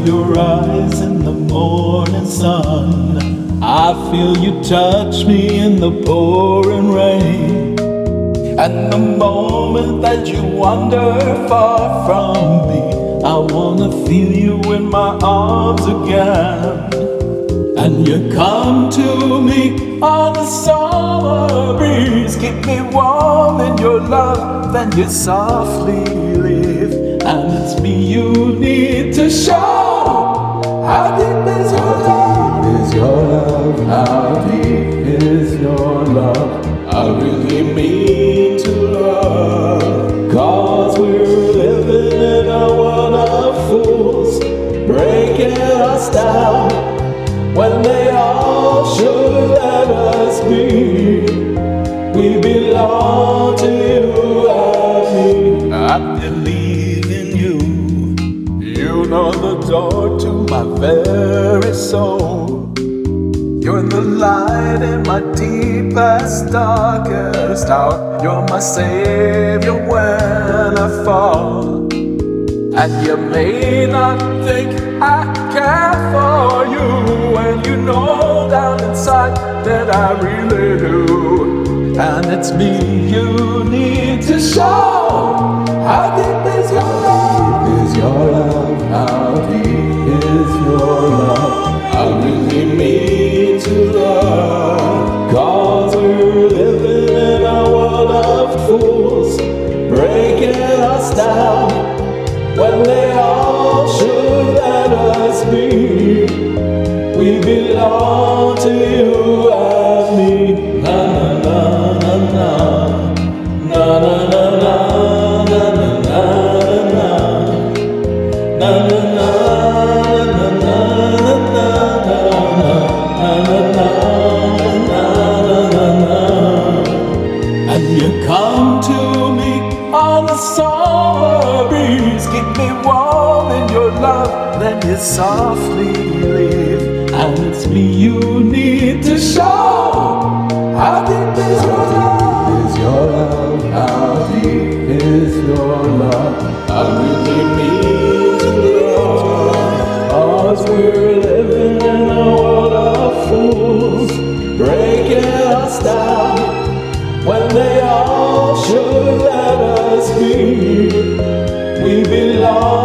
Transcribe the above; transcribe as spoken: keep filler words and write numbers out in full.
your eyes in the morning sun. I feel you touch me in the pouring rain. And the moment that you wander far from me, I wanna feel you in my arms again. And you come to me on a summer breeze, keep me warm in your love, then you softly leave. And it's me you need to show. How deep is your love? Is your love? How deep is your love? I really mean to love. Cause we're living in a world of fools, breaking us down when they all should let us be. We belong to you and me. I believe in you. You know the door to my very soul. You're the light in my deepest, darkest hour. You're my savior when I fall. And you may not think I care for you, and you know down inside that I really do. And it's me you need to show. How deep is your love? Is your love? How deep is your love? I really mean to love. Cause we're living in a world of fools, breaking us down when they all should let us be. We belong to you and me. Na na na na na na na na na na na na na na. And you come to me on a summer breeze, keep me warm in your love, then you softly leave. And it's me you need to show. How deep is your love? Is your love? How deep is your love? I really mean to love. Cause we're living in a world of fools, breaking us down when they all should let us be. We belong